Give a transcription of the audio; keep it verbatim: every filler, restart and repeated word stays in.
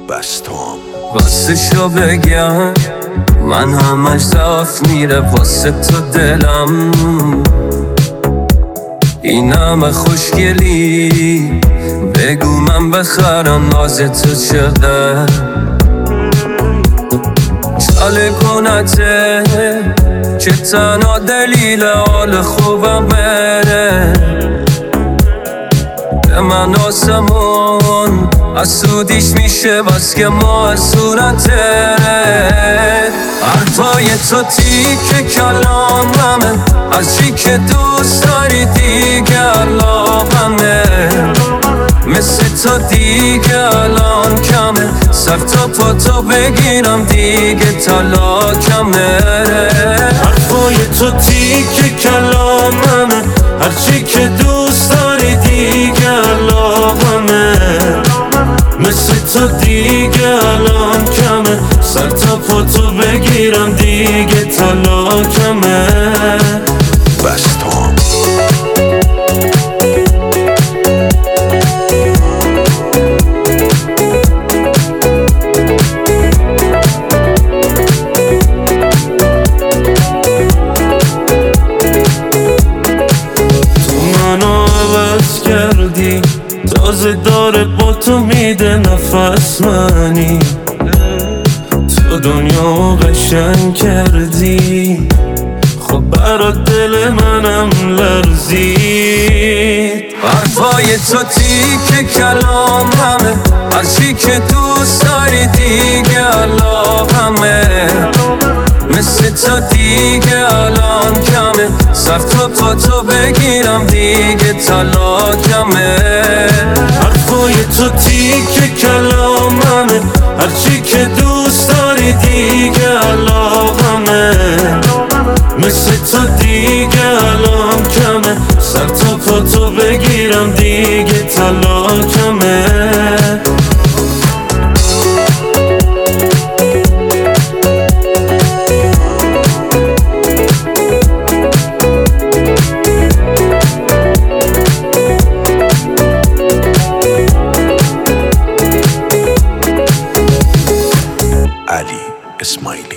بس تو هم واسه شو بگم من همش ضعف میره واسه تو دلم، این همه خوشگلی بگو من بخرم ناز تو شده چاله کنته که تنها دلیل حال خوبم بره به من آسمون اسودیش میشه بس که ما از صورته حرفای تو تیک کلاممه از چی که دوست داری دیگه لابمه مثل تو دیگه الان کمه سر تا پا تو بگیرم دیگه طلاقمه حرفای تو تیک کلاممه هرچی که دوست داری دیگه لابمه مثل تو دیگه الان کمه سر تا پا تو بگیرم دیگه طلاقمه بس تو هم تازه داره با تو میده نفس منی تو دنیا قشنگ کردی خب برا دل منم لرزید حرفای تو تیک کلام همه هرچی که دوست داری دیگه لابمه مثل تو دیگه الان کمه سر تا پا تو بگیرم دیگه طلاقمه حرفای تو تیک کلاممه هرچی که دوست داری دیگه علاقمه مثل تو دیگه الان کمه سر تا پا تو بگیرم دیگه طلاقمه علی اسماعیلی.